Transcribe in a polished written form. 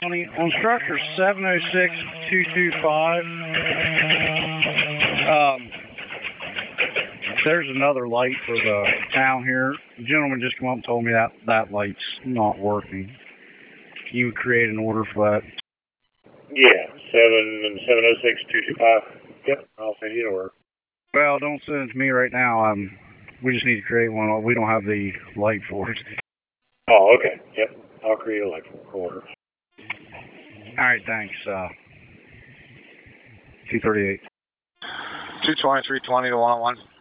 On structure 706225, there's another light for the town here. The gentleman just come up and told me that light's not working. Can you create an order for that? Yeah, 706-225. Yep, I'll send you an order. Well, don't send it to me right now. We just need to create one. We don't have the light for it. Oh, okay. Yep, I'll create a light order. All right, thanks. 238. 22320 to 101.